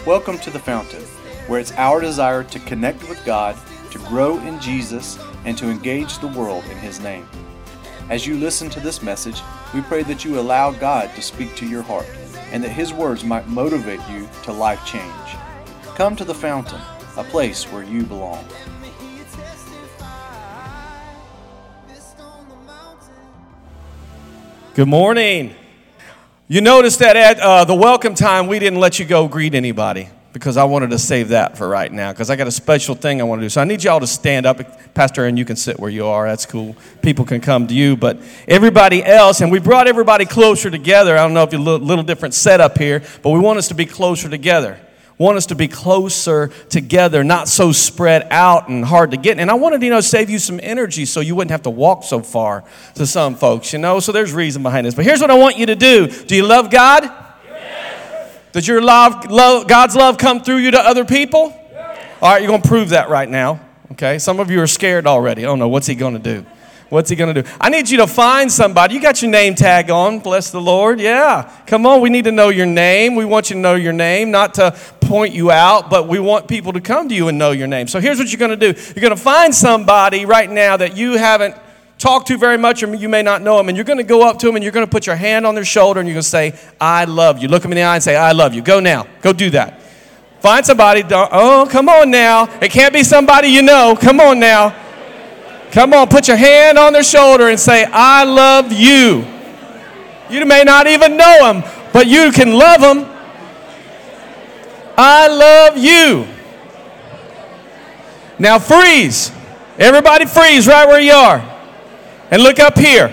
Welcome to The Fountain, where it's our desire to connect with God, to grow in Jesus, and to engage the world in His name. As you listen to this message, we pray that you allow God to speak to your heart, and that His words might motivate you to life change. Come to The Fountain, a place where you belong. Good morning. You notice that at the welcome time, we didn't let you go greet anybody because I wanted to save that for right now because I got a special thing I want to do. So I need y'all to stand up. Pastor Aaron, you can sit where you are. That's cool. People can come to you. But everybody else, and we brought everybody closer together. I don't know if you're a little different setup here, but we want us to be closer together. Want us to be closer together, not so spread out and hard to get. And I wanted to, save you some energy so you wouldn't have to walk so far to some folks, So there's reason behind this. But here's what I want you to do. Do you love God? Yes. Does your God's love come through you to other people? Yes. All right, you're going to prove that right now. Okay, some of you are scared already. Oh no, what's he going to do? What's he going to do? I need you to find somebody. You got your name tag on. Bless the Lord. Yeah. Come on. We need to know your name. We want you to know your name, not to point you out, but we want people to come to you and know your name. So here's what you're going to do. You're going to find somebody right now that you haven't talked to very much, or you may not know them, and you're going to go up to them and you're going to put your hand on their shoulder and you're going to say, I love you. Look them in the eye and say, I love you. Go now. Go do that. Find somebody. Oh, come on now. It can't be somebody you know. Come on now. Come on, put your hand on their shoulder and say, I love you. You may not even know them, but you can love them. I love you. Now freeze. Everybody freeze right where you are. And look up here.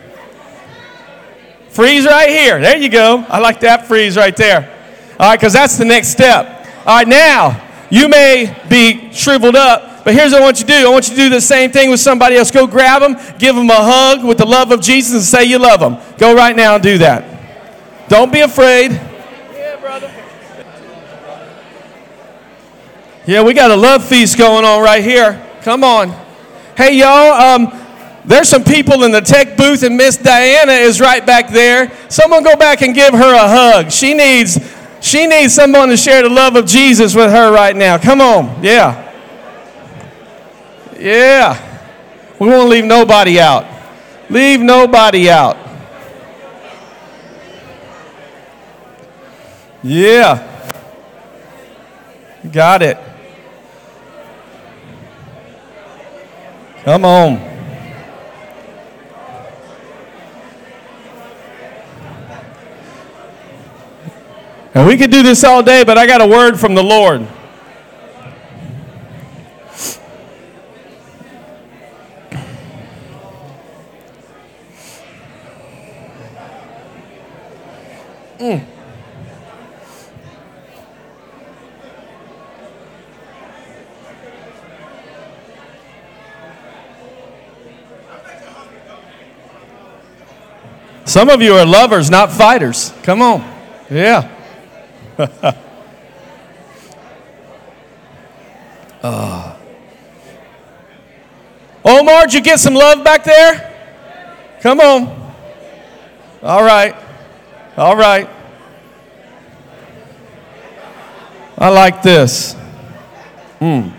Freeze right here. There you go. I like that freeze right there. All right, because that's the next step. All right, now, you may be shriveled up. But here's what I want you to do. I want you to do the same thing with somebody else. Go grab them, give them a hug with the love of Jesus, and say you love them. Go right now and do that. Don't be afraid. Yeah, brother. Yeah, we got a love feast going on right here. Come on. Hey, y'all, there's some people in the tech booth, and Miss Diana is right back there. Someone go back and give her a hug. She needs someone to share the love of Jesus with her right now. Come on. Yeah. Yeah. We won't leave nobody out. Leave nobody out. Yeah. Got it. Come on. And we could do this all day, but I got a word from the Lord. Some of you are lovers, not fighters. Come on. Yeah. Omar, did you get some love back there? Come on. All right. All right. I like this. Yeah,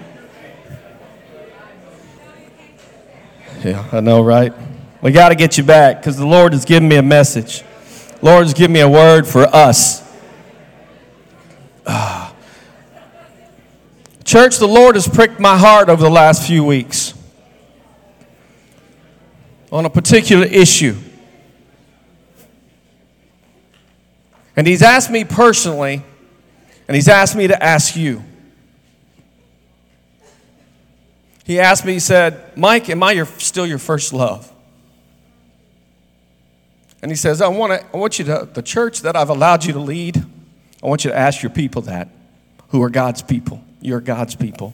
I know, right? We got to get you back because the Lord has given me a message. The Lord has given me a word for us. Church, the Lord has pricked my heart over the last few weeks on a particular issue. And He's asked me personally, and He's asked me to ask you. He asked me, he said, Mike, am I still your first love? And he says, I want you to, the church that I've allowed you to lead, I want you to ask your people that, who are God's people. You're God's people.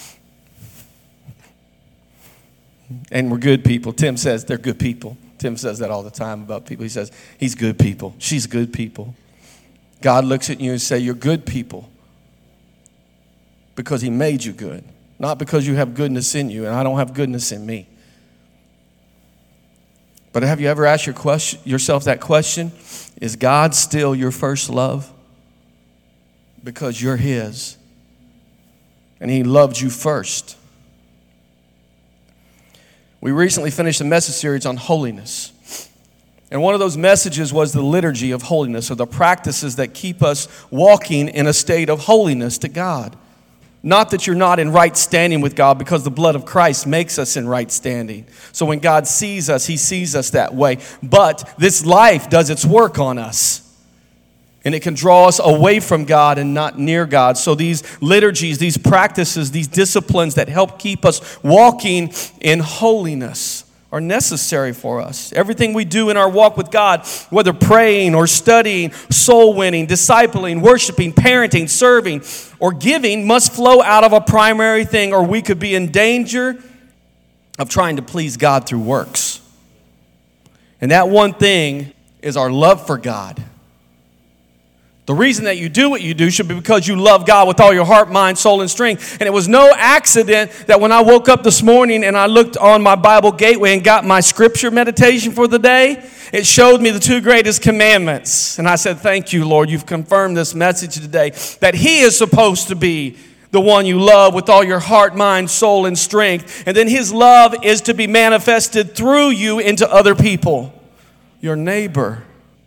And we're good people. Tim says they're good people. Tim says that all the time about people. He says, he's good people. She's good people. God looks at you and says, you're good people because He made you good. Not because you have goodness in you, and I don't have goodness in me. But have you ever asked yourself that question? Is God still your first love? because you're His. And He loved you first. We recently finished a message series on holiness. And one of those messages was the liturgy of holiness, or the practices that keep us walking in a state of holiness to God. Not that you're not in right standing with God, because the blood of Christ makes us in right standing. So when God sees us, He sees us that way. But this life does its work on us. And it can draw us away from God and not near God. So these liturgies, these practices, these disciplines that help keep us walking in holiness are necessary for us. Everything we do in our walk with God, whether praying or studying, soul winning, discipling, worshiping, parenting, serving, or giving, must flow out of a primary thing, or we could be in danger of trying to please God through works. And that one thing is our love for God. The reason that you do what you do should be because you love God with all your heart, mind, soul, and strength. And it was no accident that when I woke up this morning and I looked on my Bible Gateway and got my scripture meditation for the day, it showed me the 2 greatest commandments. And I said, thank you, Lord, you've confirmed this message today, that He is supposed to be the one you love with all your heart, mind, soul, and strength. And then His love is to be manifested through you into other people, your neighbor.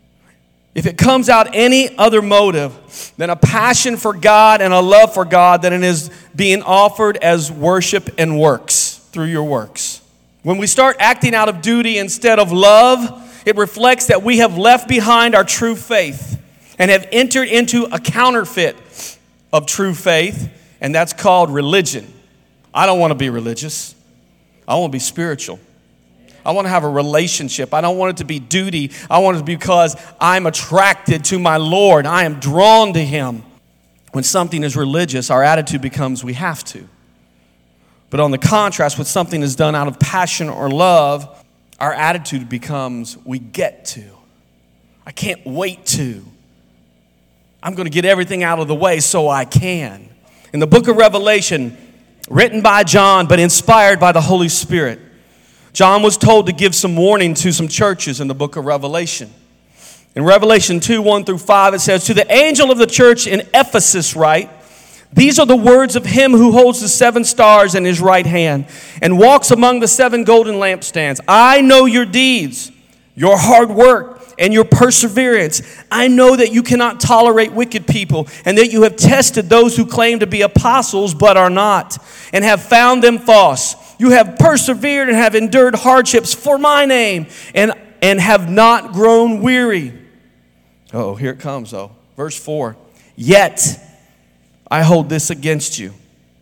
If it comes out any other motive than a passion for God and a love for God, then it is being offered as worship and works through your works. When we start acting out of duty instead of love, it reflects that we have left behind our true faith and have entered into a counterfeit of true faith, and that's called religion. I don't want to be religious. I want to be spiritual. I want to have a relationship. I don't want it to be duty. I want it to be because I'm attracted to my Lord. I am drawn to Him. When something is religious, our attitude becomes we have to. But on the contrast, when something is done out of passion or love, our attitude becomes we get to. I can't wait to. I'm going to get everything out of the way so I can. In the book of Revelation, written by John but inspired by the Holy Spirit, John was told to give some warning to some churches in the book of Revelation. In Revelation 2, 1 through 5, it says, "To the angel of the church in Ephesus write, these are the words of Him who holds the 7 stars in His right hand and walks among the 7 golden lampstands. I know your deeds, your hard work, and your perseverance. I know that you cannot tolerate wicked people, and that you have tested those who claim to be apostles but are not, and have found them false. You have persevered and have endured hardships for my name and have not grown weary." Oh, here it comes though. Verse 4. "Yet I hold this against you."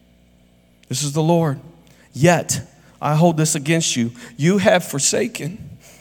This is the Lord. "Yet I hold this against you. You have forsaken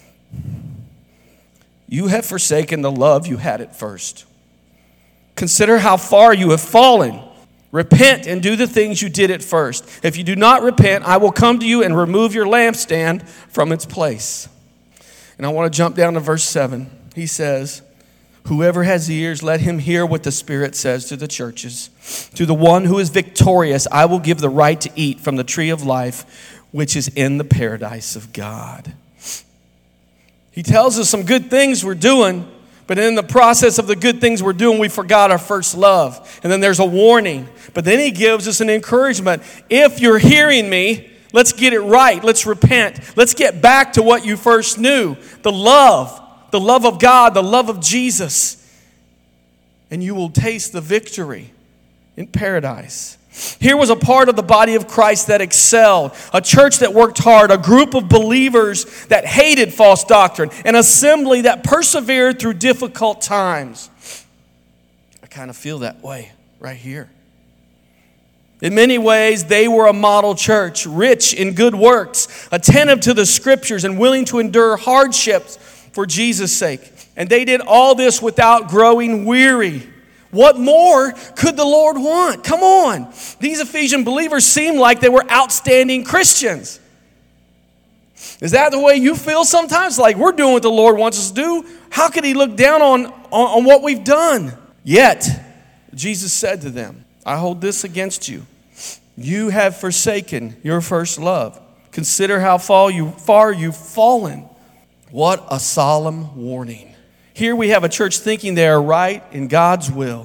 the love you had at first. Consider how far you have fallen. Repent and do the things you did at first. If you do not repent, I will come to you and remove your lampstand from its place." And I want to jump down to verse 7. He says, "Whoever has ears, let him hear what the Spirit says to the churches. To the one who is victorious, I will give the right to eat from the tree of life, which is in the paradise of God." He tells us some good things we're doing, but in the process of the good things we're doing, we forgot our first love. And then there's a warning. But then He gives us an encouragement. If you're hearing me, let's get it right. Let's repent. Let's get back to what you first knew. The love of God, the love of Jesus. And you will taste the victory in paradise. Here was a part of the body of Christ that excelled, a church that worked hard, a group of believers that hated false doctrine, an assembly that persevered through difficult times. I kind of feel that way right here. In many ways, they were a model church, rich in good works, attentive to the Scriptures, and willing to endure hardships for Jesus' sake. And they did all this without growing weary. What more could the Lord want? Come on. These Ephesian believers seemed like they were outstanding Christians. Is that the way you feel sometimes? Like we're doing what the Lord wants us to do. How could He look down on what we've done? Yet, Jesus said to them, "I hold this against you. You have forsaken your first love. Consider how far you've fallen." What a solemn warning. Here we have a church thinking they are right in God's will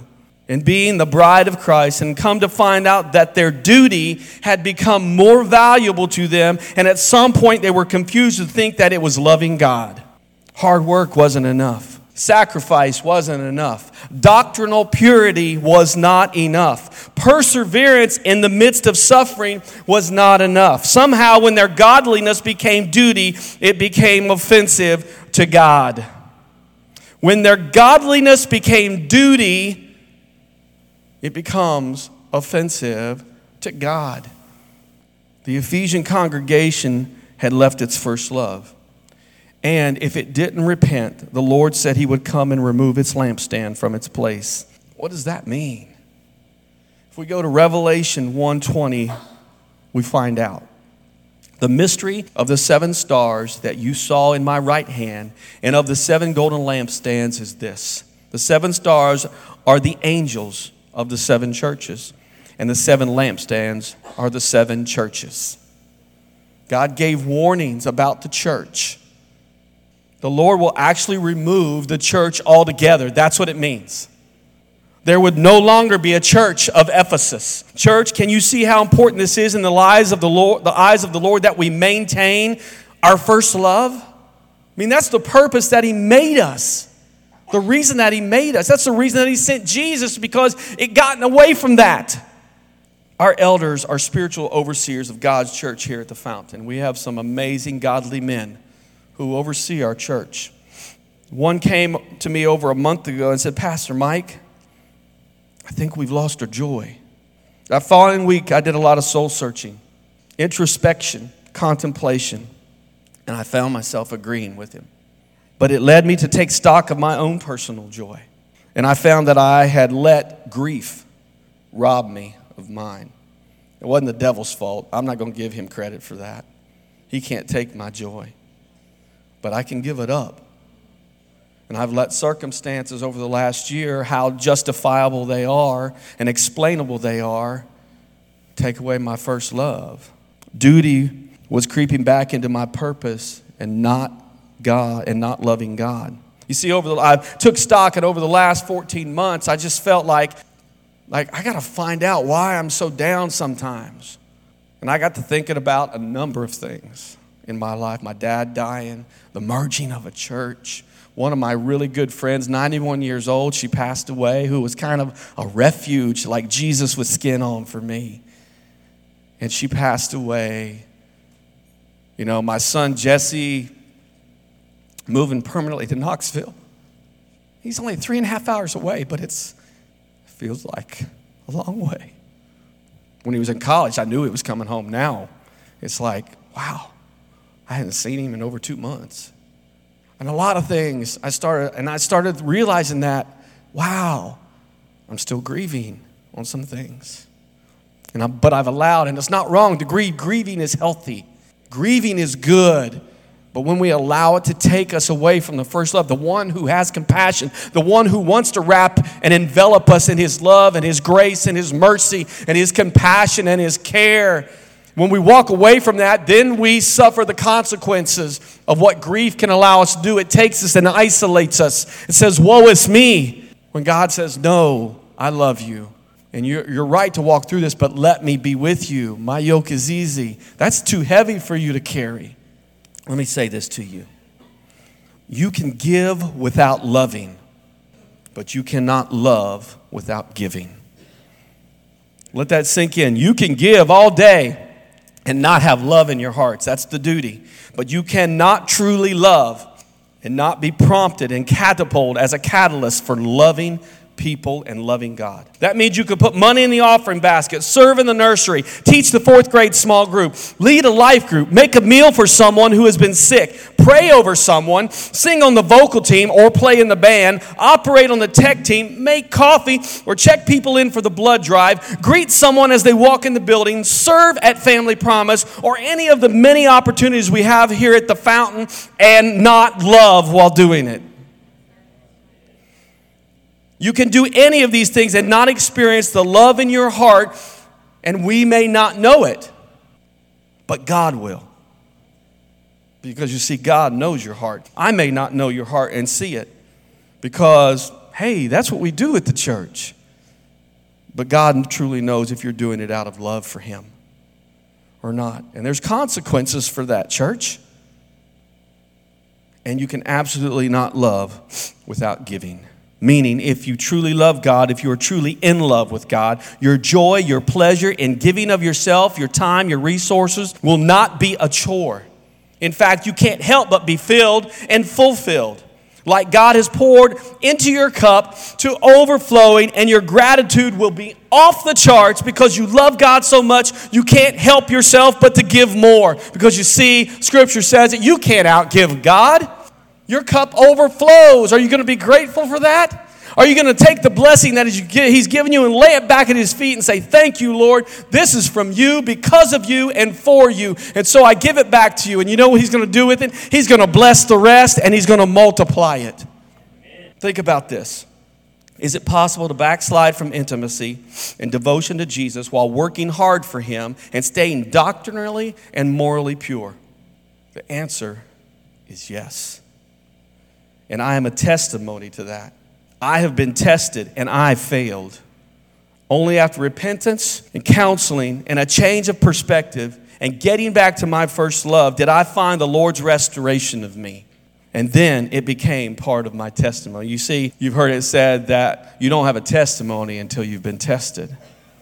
and being the bride of Christ, and come to find out that their duty had become more valuable to them, and at some point they were confused to think that it was loving God. Hard work wasn't enough. Sacrifice wasn't enough. Doctrinal purity was not enough. Perseverance in the midst of suffering was not enough. Somehow when their godliness became duty, it became offensive to God. When their godliness became duty, it becomes offensive to God. The Ephesian congregation had left its first love. And if it didn't repent, the Lord said he would come and remove its lampstand from its place. What does that mean? If we go to Revelation 1:20, we find out. The mystery of the 7 stars that you saw in my right hand and of the 7 golden lampstands is this. The 7 stars are the angels of the 7 churches, and the 7 lampstands are the 7 churches. God gave warnings about the church. The Lord will actually remove the church altogether. That's what it means. There would no longer be a church of Ephesus. Church, can you see how important this is in the eyes of the Lord, that we maintain our first love? I mean, that's the purpose that he made us. The reason that he made us. That's the reason that he sent Jesus, because it gotten away from that. Our elders are spiritual overseers of God's church here at the Fountain. We have some amazing godly men who oversee our church. One came to me over a month ago and said, Pastor Mike, I think we've lost our joy. That following week, I did a lot of soul searching, introspection, contemplation, and I found myself agreeing with him. But it led me to take stock of my own personal joy. And I found that I had let grief rob me of mine. It wasn't the devil's fault. I'm not going to give him credit for that. He can't take my joy. But I can give it up. And I've let circumstances over the last year, how justifiable they are and explainable they are, take away my first love. Duty was creeping back into my purpose and not God and not loving God. You see, I took stock, and over the last 14 months, I just felt like I got to find out why I'm so down sometimes. And I got to thinking about a number of things in my life. My dad dying, the merging of a church. One of my really good friends, 91 years old, she passed away, who was kind of a refuge, like Jesus with skin on for me. And she passed away. You know, my son Jesse moving permanently to Knoxville. He's only 3.5 hours away, but it feels like a long way. When he was in college, I knew he was coming home. Now, it's like, wow, I hadn't seen him in over 2 months. And a lot of things, I started realizing that, wow, I'm still grieving on some things. But I've allowed, and it's not wrong to grieve. Grieving is healthy. Grieving is good. But when we allow it to take us away from the first love, the one who has compassion, the one who wants to wrap and envelop us in his love and his grace and his mercy and his compassion and his care, when we walk away from that, then we suffer the consequences of what grief can allow us to do. It takes us and isolates us. It says, woe is me. When God says, no, I love you. And you're right to walk through this, but let me be with you. My yoke is easy. That's too heavy for you to carry. Let me say this to you. You can give without loving, but you cannot love without giving. Let that sink in. You can give all day and not have love in your hearts. That's the duty. But you cannot truly love and not be prompted and catapulted as a catalyst for loving people and loving God. That means you could put money in the offering basket, serve in the nursery, teach the 4th grade small group, lead a life group, make a meal for someone who has been sick, pray over someone, sing on the vocal team or play in the band, operate on the tech team, make coffee or check people in for the blood drive, greet someone as they walk in the building, serve at Family Promise or any of the many opportunities we have here at the Fountain, and not love while doing it. You can do any of these things and not experience the love in your heart, and we may not know it, but God will. Because you see, God knows your heart. I may not know your heart and see it because, hey, that's what we do at the church. But God truly knows if you're doing it out of love for him or not. And there's consequences for that, church. And you can absolutely not love without giving. Meaning, if you truly love God, if you are truly in love with God, your joy, your pleasure in giving of yourself, your time, your resources will not be a chore. In fact, you can't help but be filled and fulfilled. Like God has poured into your cup to overflowing, and your gratitude will be off the charts because you love God so much you can't help yourself but to give more. Because you see, Scripture says that you can't outgive God. Your cup overflows. Are you going to be grateful for that? Are you going to take the blessing that he's given you and lay it back at his feet and say, thank you, Lord. This is from you, because of you, and for you. And so I give it back to you. And you know what he's going to do with it? He's going to bless the rest, and he's going to multiply it. Think about this. Is it possible to backslide from intimacy and devotion to Jesus while working hard for him and staying doctrinally and morally pure? The answer is yes. And I am a testimony to that. I have been tested and I failed. Only after repentance and counseling and a change of perspective and getting back to my first love did I find the Lord's restoration of me. And then it became part of my testimony. You see, you've heard it said that you don't have a testimony until you've been tested.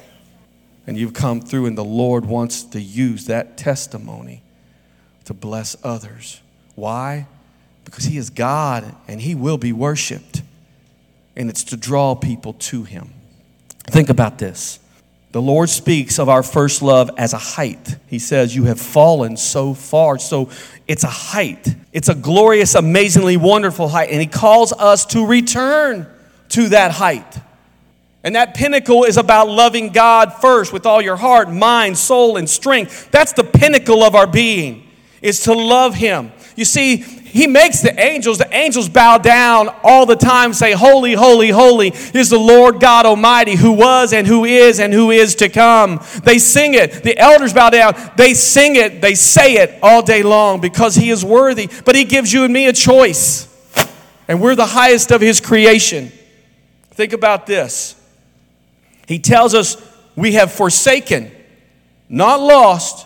And you've come through, and the Lord wants to use that testimony to bless others. Why? Because he is God and he will be worshiped. And it's to draw people to him. Think about this. The Lord speaks of our first love as a height. He says, you have fallen so far. So it's a height. It's a glorious, amazingly wonderful height. And he calls us to return to that height. And that pinnacle is about loving God first with all your heart, mind, soul, and strength. That's the pinnacle of our being, is to love him. You see, he makes the angels bow down all the time, say, holy, holy, holy is the Lord God Almighty, who was and who is to come. They sing it. The elders bow down. They sing it. They say it all day long because he is worthy. But he gives you and me a choice. And we're the highest of his creation. Think about this. He tells us we have forsaken, not lost,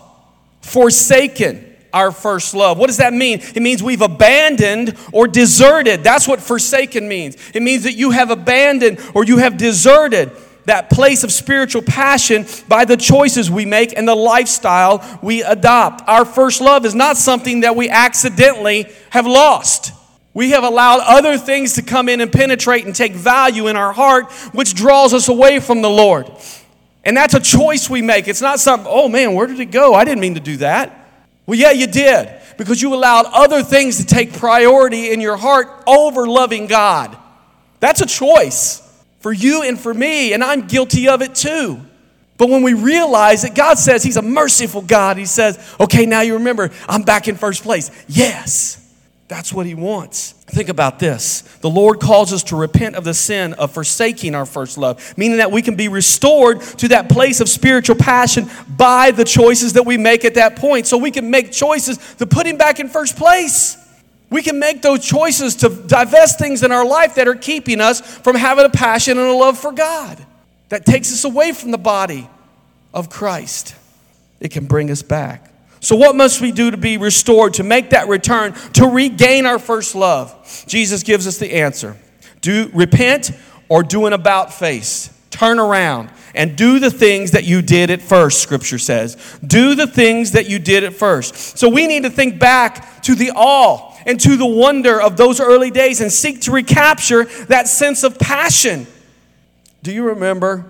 forsaken our first love. What does that mean? It means we've abandoned or deserted. That's what forsaken means. It means that you have abandoned or you have deserted that place of spiritual passion by the choices we make and the lifestyle we adopt. Our first love is not something that we accidentally have lost. We have allowed other things to come in and penetrate and take value in our heart, which draws us away from the Lord. And that's a choice we make. It's not something, oh man, where did it go? I didn't mean to do that. Well, yeah, you did, because you allowed other things to take priority in your heart over loving God. That's a choice for you and for me, and I'm guilty of it too. But when we realize that God says he's a merciful God, he says, okay, now you remember, I'm back in first place. Yes, that's what he wants. Think about this. The Lord calls us to repent of the sin of forsaking our first love, meaning that we can be restored to that place of spiritual passion by the choices that we make at that point. So we can make choices to put him back in first place. We can make those choices to divest things in our life that are keeping us from having a passion and a love for God. That takes us away from the body of Christ. It can bring us back. So what must we do to be restored, to make that return, to regain our first love? Jesus gives us the answer. Repent or do an about face. Turn around and do the things that you did at first, Scripture says. Do the things that you did at first. So we need to think back to the awe and to the wonder of those early days and seek to recapture that sense of passion. Do you remember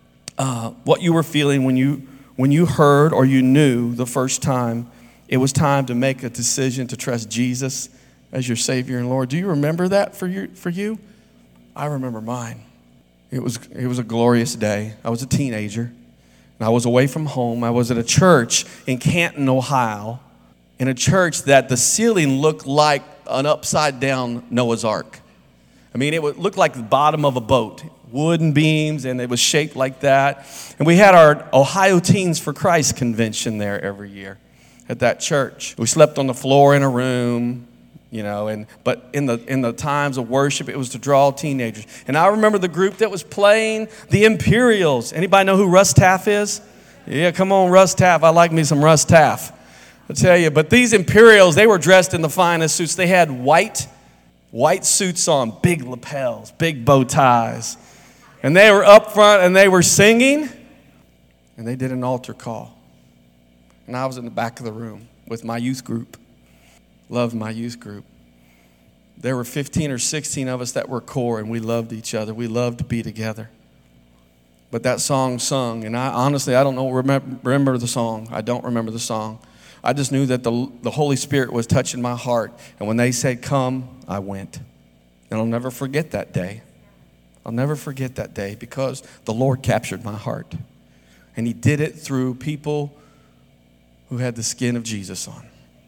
what you were feeling when you heard or you knew the first time it was time to make a decision to trust Jesus as your Savior and Lord? Do you remember that for you? I remember mine. It was a glorious day. I was a teenager, and I was away from home. I was at a church in Canton, Ohio, in a church that the ceiling looked like an upside-down Noah's Ark. I mean, it looked like the bottom of a boat. Wooden beams, and it was shaped like that. And we had our Ohio Teens for Christ convention there every year at that church. We slept on the floor in a room. But in the times of worship, it was to draw teenagers. And I remember the group that was playing, the Imperials. Anybody know who Russ Taff is? Yeah, come on, Russ Taff. I like me some Russ Taff. I tell you, but these Imperials, they were dressed in the finest suits. They had white suits on, big lapels, big bow ties. And they were up front and they were singing, and they did an altar call. And I was in the back of the room with my youth group. Loved my youth group. There were 15 or 16 of us that were core, and we loved each other. We loved to be together. But that song sung, and I don't know, remember the song. I don't remember the song. I just knew that the Holy Spirit was touching my heart. And when they said, come, I went. And I'll never forget that day. I'll never forget that day because the Lord captured my heart. And he did it through people who had the skin of Jesus on.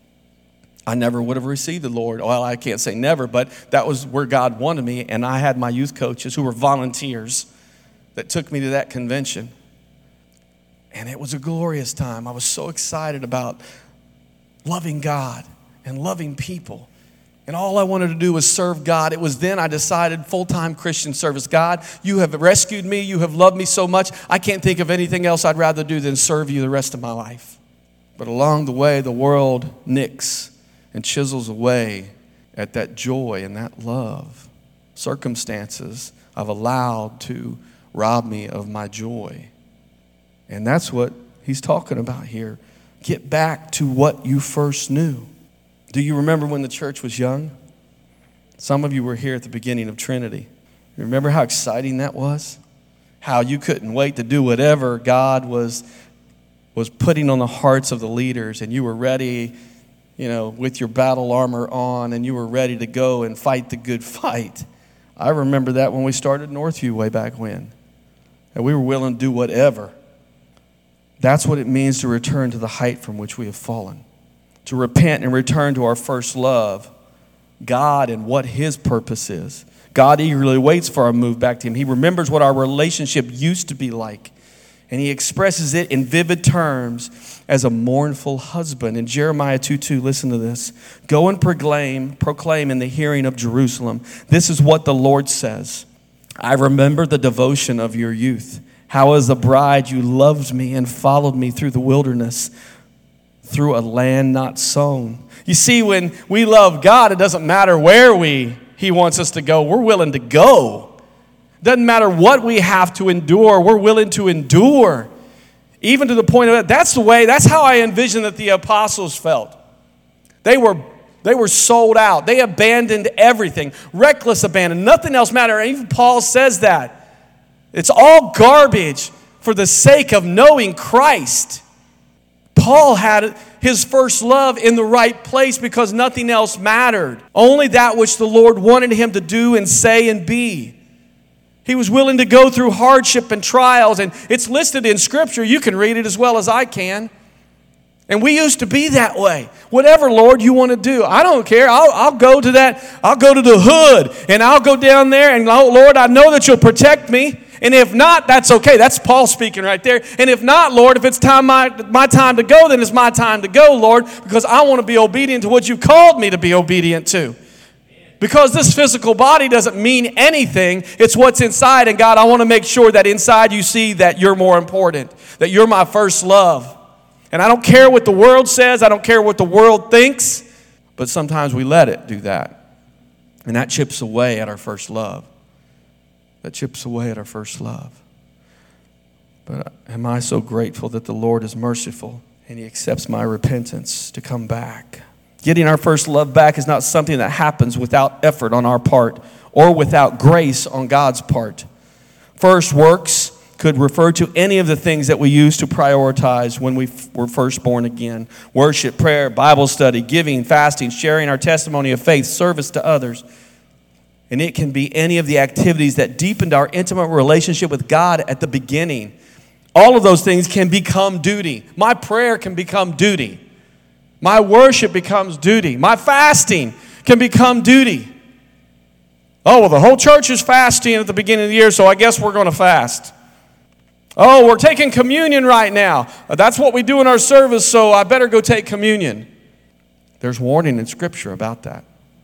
I never would have received the Lord. Well, I can't say never, but that was where God wanted me. And I had my youth coaches who were volunteers that took me to that convention. And it was a glorious time. I was so excited about loving God and loving people. And all I wanted to do was serve God. It was then I decided full-time Christian service. God, you have rescued me. You have loved me so much. I can't think of anything else I'd rather do than serve you the rest of my life. But along the way, the world nicks and chisels away at that joy and that love. Circumstances I've allowed to rob me of my joy. And that's what he's talking about here. Get back to what you first knew. Do you remember when the church was young? Some of you were here at the beginning of Trinity. You remember how exciting that was? How you couldn't wait to do whatever God was putting on the hearts of the leaders, and you were ready, with your battle armor on, and you were ready to go and fight the good fight. I remember that when we started Northview way back when. And we were willing to do whatever. That's what it means to return to the height from which we have fallen. To repent and return to our first love, God and what his purpose is. God eagerly waits for our move back to him. He remembers what our relationship used to be like. And he expresses it in vivid terms as a mournful husband. In Jeremiah 2:2, listen to this. Go and proclaim in the hearing of Jerusalem. This is what the Lord says. I remember the devotion of your youth. How as a bride you loved me and followed me through the wilderness, through a land not sown. You see, when we love God, it doesn't matter where he wants us to go. We're willing to go. Doesn't matter what we have to endure, we're willing to endure. Even to the point of that's how I envision that the apostles felt. They were sold out. They abandoned everything. Reckless abandon. Nothing else mattered. Even Paul says that. It's all garbage for the sake of knowing Christ. Paul had his first love in the right place because nothing else mattered. Only that which the Lord wanted him to do and say and be. He was willing to go through hardship and trials, and it's listed in Scripture. You can read it as well as I can. And we used to be that way. Whatever, Lord, you want to do. I don't care. I'll go to that. I'll go to the hood, and I'll go down there, and Lord, I know that you'll protect me. And if not, that's okay. That's Paul speaking right there. And if not, Lord, if it's my time to go, then it's my time to go, Lord, because I want to be obedient to what you called me to be obedient to. Because this physical body doesn't mean anything. It's what's inside. And God, I want to make sure that inside you see that you're more important, that you're my first love. And I don't care what the world says. I don't care what the world thinks. But sometimes we let it do that. And that chips away at our first love. That chips away at our first love. But am I so grateful that the Lord is merciful and he accepts my repentance to come back. Getting our first love back is not something that happens without effort on our part or without grace on God's part. First works could refer to any of the things that we used to prioritize when we were first born again. Worship, prayer, Bible study, giving, fasting, sharing our testimony of faith, service to others. And it can be any of the activities that deepened our intimate relationship with God at the beginning. All of those things can become duty. My prayer can become duty. My worship becomes duty. My fasting can become duty. Oh, well, the whole church is fasting at the beginning of the year, so I guess we're going to fast. Oh, we're taking communion right now. That's what we do in our service, so I better go take communion. There's warning in Scripture about that.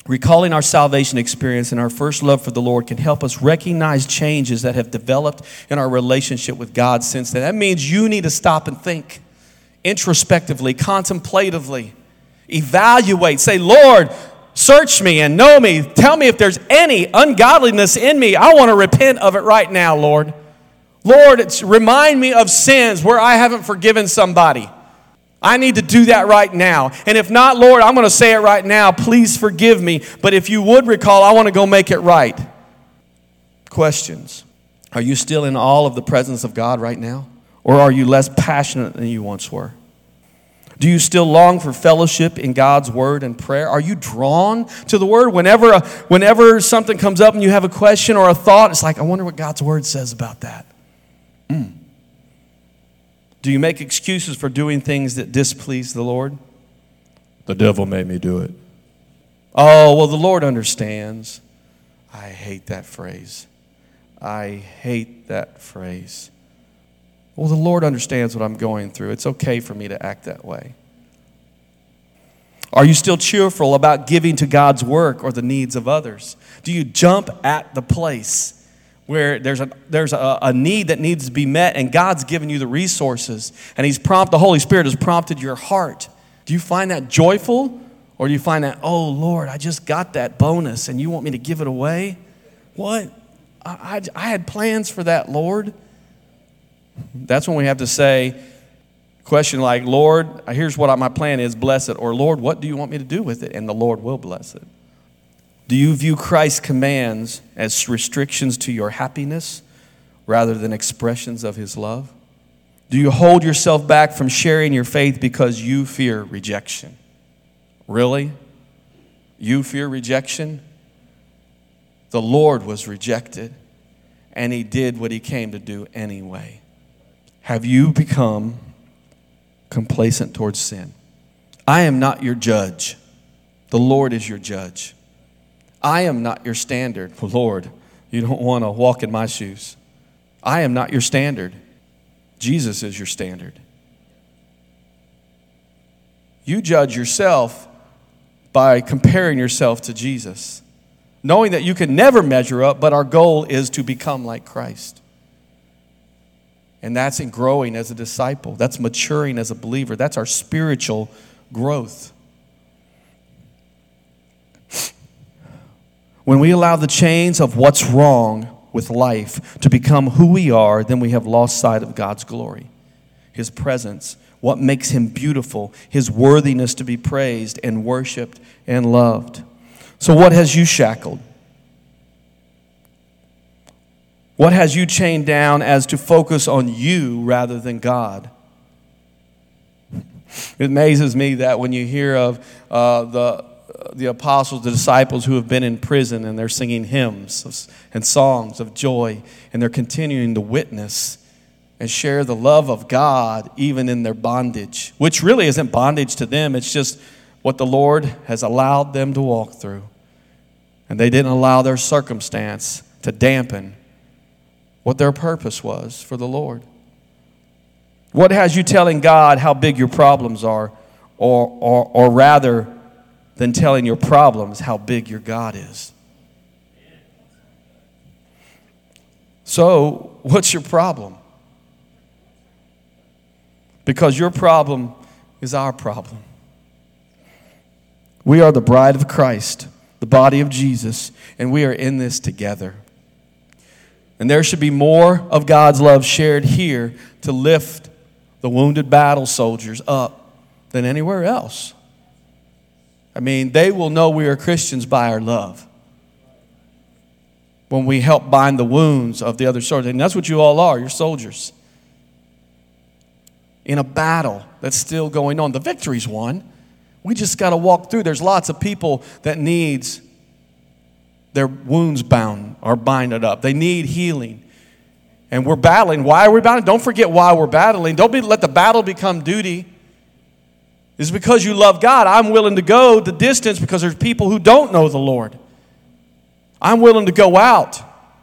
Recalling our salvation experience and our first love for the Lord can help us recognize changes that have developed in our relationship with God since then. That means you need to stop and think introspectively, contemplatively, evaluate. Say, Lord, search me and know me. Tell me if there's any ungodliness in me. I want to repent of it right now, Lord. Lord, remind me of sins where I haven't forgiven somebody. I need to do that right now. And if not, Lord, I'm going to say it right now. Please forgive me. But if you would recall, I want to go make it right. Questions. Are you still in awe of the presence of God right now? Or are you less passionate than you once were? Do you still long for fellowship in God's word and prayer? Are you drawn to the word? Whenever something comes up and you have a question or a thought, it's like, I wonder what God's word says about that. Do you make excuses for doing things that displease the Lord? The devil made me do it. Oh, well, the Lord understands. I hate that phrase. I hate that phrase. Well, the Lord understands what I'm going through. It's okay for me to act that way. Are you still cheerful about giving to God's work or the needs of others? Do you jump at the place where there's a need that needs to be met and God's given you the resources and the Holy Spirit has prompted your heart? Do you find that joyful, or do you find that, oh Lord, I just got that bonus and you want me to give it away? What? I had plans for that, Lord. That's when we have to say question like, Lord, here's what my plan is, bless it. Or Lord, what do you want me to do with it? And the Lord will bless it. Do you view Christ's commands as restrictions to your happiness rather than expressions of his love? Do you hold yourself back from sharing your faith because you fear rejection? Really? You fear rejection? The Lord was rejected, and he did what he came to do anyway. Have you become complacent towards sin? I am not your judge. The Lord is your judge. I am not your standard. Lord, you don't want to walk in my shoes. I am not your standard. Jesus is your standard. You judge yourself by comparing yourself to Jesus, knowing that you can never measure up, but our goal is to become like Christ. And that's in growing as a disciple. That's maturing as a believer. That's our spiritual growth. When we allow the chains of what's wrong with life to become who we are, then we have lost sight of God's glory, his presence, what makes him beautiful, his worthiness to be praised and worshiped and loved. So what has you shackled? What has you chained down as to focus on you rather than God? It amazes me that when you hear of the apostles, the disciples who have been in prison and they're singing hymns and songs of joy and they're continuing to witness and share the love of God even in their bondage, which really isn't bondage to them. It's just what the Lord has allowed them to walk through. And they didn't allow their circumstance to dampen what their purpose was for the Lord. What has you telling God how big your problems are, or rather than telling your problems how big your God is? So, what's your problem? Because your problem is our problem. We are the bride of Christ, the body of Jesus, and we are in this together. And there should be more of God's love shared here to lift the wounded battle soldiers up than anywhere else. I mean, they will know we are Christians by our love. When we help bind the wounds of the other soldiers. And that's what you all are, you're soldiers. In a battle that's still going on. The victory's won. We just got to walk through. There's lots of people that needs their wounds bound or binded up. They need healing. And we're battling. Why are we battling? Don't forget why we're battling. Don't let the battle become duty. It's because you love God. I'm willing to go the distance because there's people who don't know the Lord. I'm willing to go out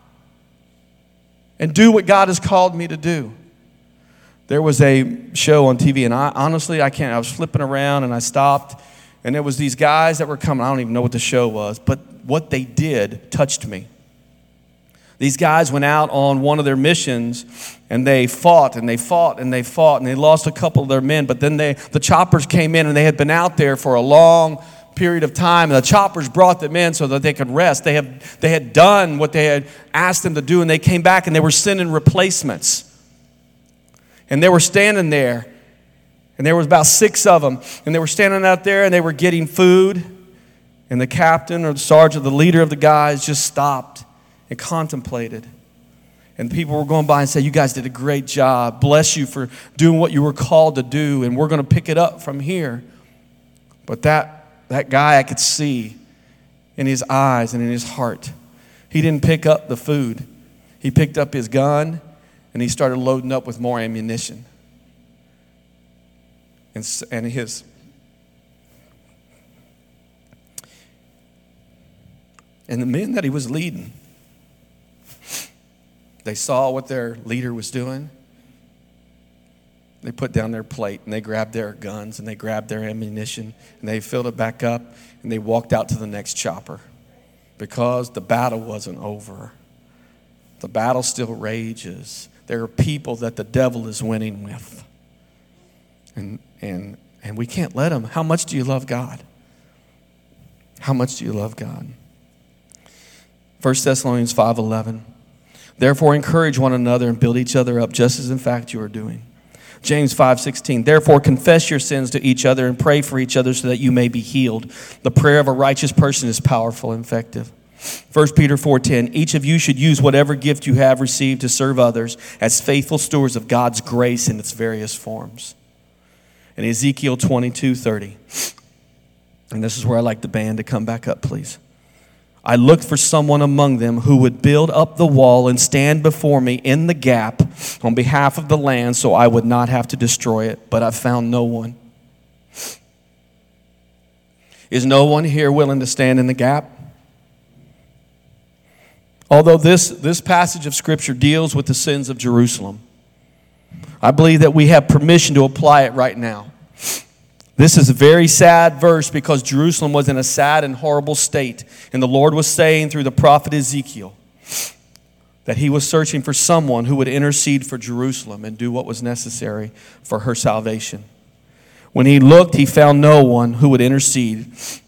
and do what God has called me to do. There was a show on TV, and I was flipping around, and I stopped, And there was these guys that were coming. I don't even know what the show was, but what they did touched me. These guys went out on one of their missions, and they fought, and they fought, and they fought, and they lost a couple of their men. But then the choppers came in, and they had been out there for a long period of time, and the choppers brought them in so that they could rest. They had done what they had asked them to do, and they came back, and they were sending replacements. And they were standing there, and there was about 6 of them, and they were standing out there, and they were getting food, and the captain or the sergeant, the leader of the guys, just stopped and contemplated. And people were going by and said, "You guys did a great job. Bless you for doing what you were called to do, and we're going to pick it up from here." But that guy, I could see in his eyes and in his heart, he didn't pick up the food. He picked up his gun, and he started loading up with more ammunition. And the men that he was leading, they saw what their leader was doing. They put down their plate, and they grabbed their guns, and they grabbed their ammunition, and they filled it back up, and they walked out to the next chopper because the battle wasn't over. The battle still rages. There are people that the devil is winning with. And we can't let him. How much do you love God? How much do you love God? 1 Thessalonians 5:11. Therefore, encourage one another and build each other up, just as in fact you are doing. James 5:16. Therefore, confess your sins to each other and pray for each other so that you may be healed. The prayer of a righteous person is powerful and effective. 1 Peter 4:10. Each of you should use whatever gift you have received to serve others as faithful stewards of God's grace in its various forms. And Ezekiel 22:30. And this is where I like the band to come back up, please. I looked for someone among them who would build up the wall and stand before me in the gap on behalf of the land so I would not have to destroy it, but I found no one. Is no one here willing to stand in the gap? Although this passage of Scripture deals with the sins of Jerusalem, I believe that we have permission to apply it right now. This is a very sad verse because Jerusalem was in a sad and horrible state. And the Lord was saying through the prophet Ezekiel that he was searching for someone who would intercede for Jerusalem and do what was necessary for her salvation. When he looked, he found no one who would intercede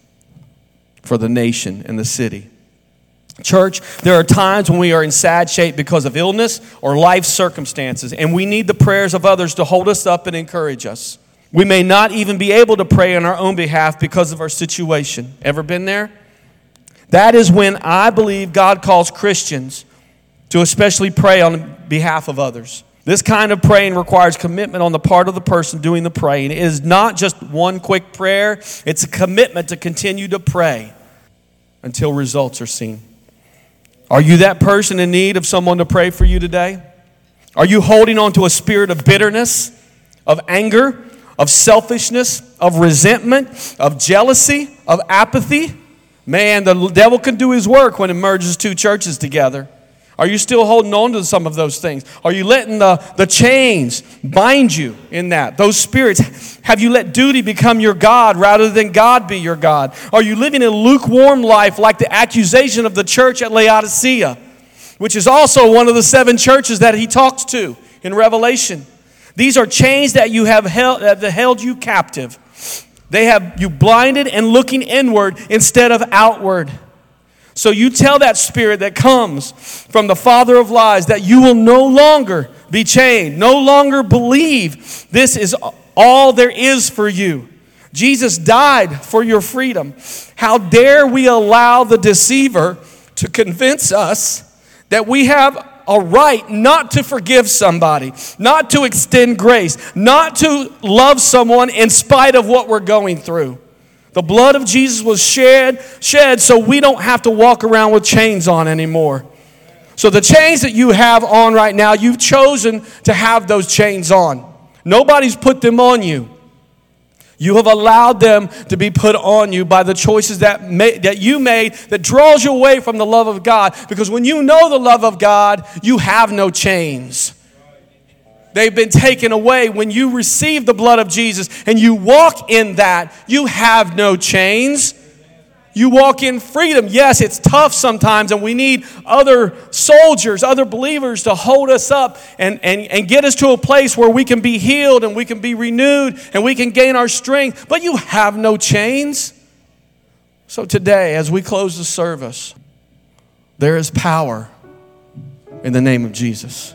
for the nation and the city. Church, there are times when we are in sad shape because of illness or life circumstances, and we need the prayers of others to hold us up and encourage us. We may not even be able to pray on our own behalf because of our situation. Ever been there? That is when I believe God calls Christians to especially pray on behalf of others. This kind of praying requires commitment on the part of the person doing the praying. It is not just one quick prayer. It's a commitment to continue to pray until results are seen. Are you that person in need of someone to pray for you today? Are you holding on to a spirit of bitterness, of anger, of selfishness, of resentment, of jealousy, of apathy? Man, the devil can do his work when it merges two churches together. Are you still holding on to some of those things? Are you letting the chains bind you in that? Those spirits, have you let duty become your God rather than God be your God? Are you living a lukewarm life like the accusation of the church at Laodicea, which is also one of the 7 churches that he talks to in Revelation? These are chains that have held you captive. They have you blinded and looking inward instead of outward. So you tell that spirit that comes from the father of lies that you will no longer be chained, no longer believe this is all there is for you. Jesus died for your freedom. How dare we allow the deceiver to convince us that we have a right not to forgive somebody, not to extend grace, not to love someone in spite of what we're going through. The blood of Jesus was shed so we don't have to walk around with chains on anymore. So the chains that you have on right now, you've chosen to have those chains on. Nobody's put them on you. You have allowed them to be put on you by the choices that you made that draws you away from the love of God. Because when you know the love of God, you have no chains. They've been taken away. When you receive the blood of Jesus and you walk in that, you have no chains. You walk in freedom. Yes, it's tough sometimes, and we need other soldiers, other believers to hold us up and get us to a place where we can be healed and we can be renewed and we can gain our strength. But you have no chains. So today, as we close the service, there is power in the name of Jesus.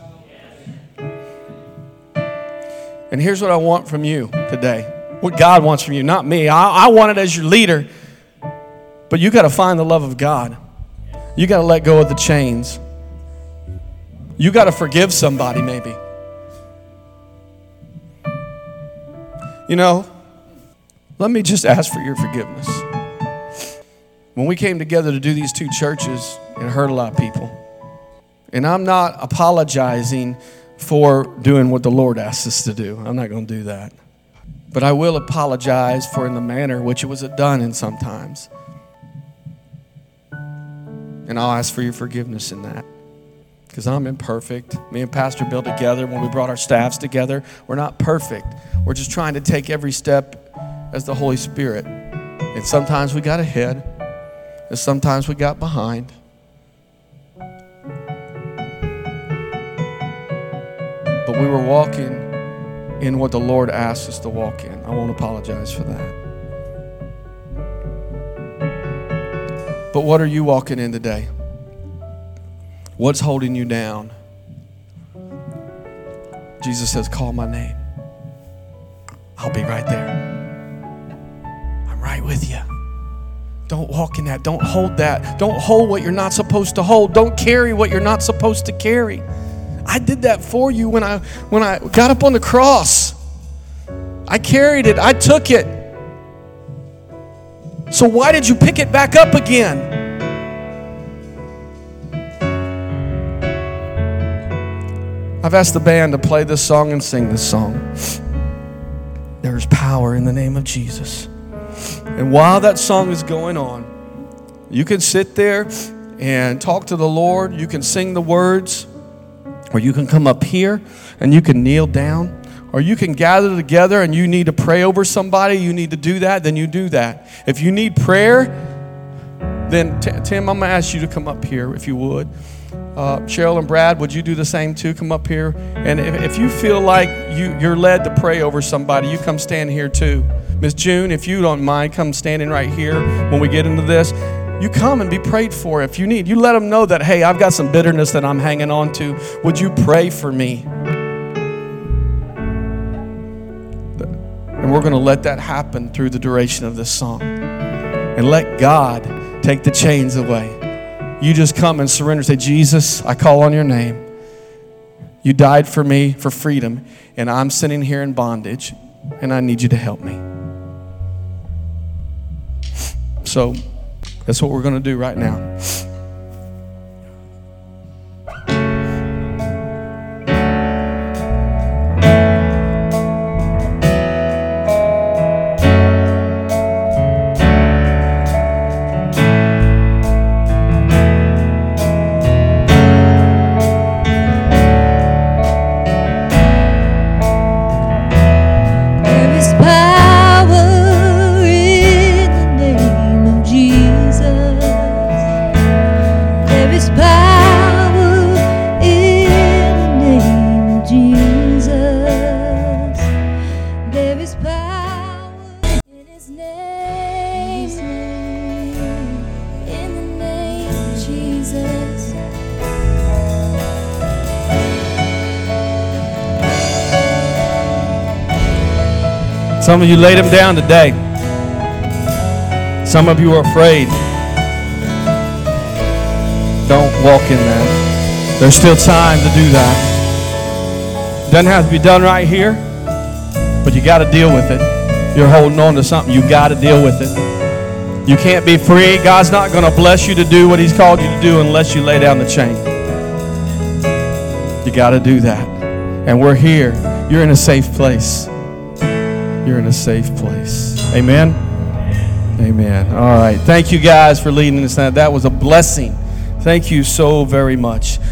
And here's what I want from you today. What God wants from you, not me. I want it as your leader. But you got to find the love of God. You got to let go of the chains. You got to forgive somebody maybe. You know, let me just ask for your forgiveness. When we came together to do these two churches, it hurt a lot of people. And I'm not apologizing for doing what the Lord asked us to do. I'm not going to do that. But I will apologize for in the manner which it was done in sometimes. And I'll ask for your forgiveness in that. Because I'm imperfect. Me and Pastor Bill together, when we brought our staffs together, we're not perfect. We're just trying to take every step as the Holy Spirit. And sometimes we got ahead. And sometimes we got behind. But we were walking in what the Lord asked us to walk in. I won't apologize for that. But what are you walking in today? What's holding you down? Jesus says, call my name. I'll be right there. I'm right with you. Don't walk in that. Don't hold that. Don't hold what you're not supposed to hold. Don't carry what you're not supposed to carry. I did that for you when I got up on the cross. I carried it. I took it. So why did you pick it back up again? I've asked the band to play this song and sing this song. There is power in the name of Jesus. And while that song is going on, you can sit there and talk to the Lord. You can sing the words. Or you can come up here and you can kneel down. Or you can gather together and you need to pray over somebody. You need to do that, then you do that. If you need prayer, then Tim, I'm going to ask you to come up here if you would. Cheryl and Brad, would you do the same too? Come up here. And if you feel like you're led to pray over somebody, you come stand here too. Miss June, if you don't mind, come standing right here when we get into this. You come and be prayed for if you need. You let them know that, hey, I've got some bitterness that I'm hanging on to. Would you pray for me? And we're going to let that happen through the duration of this song. And let God take the chains away. You just come and surrender. Say, Jesus, I call on your name. You died for me for freedom. And I'm sitting here in bondage. And I need you to help me. So that's what we're going to do right now. Some of you laid them down today. Some of you are afraid. Don't walk in that. There's still time to do that. Doesn't have to be done right here, but you got to deal with it. You're holding on to something. You got to deal with it. You can't be free. God's not going to bless you to do what He's called you to do unless you lay down the chain. You got to do that. And we're here. You're in a safe place. You're in a safe place. Amen? Amen. All right. Thank you guys for leading us. That was a blessing. Thank you so very much.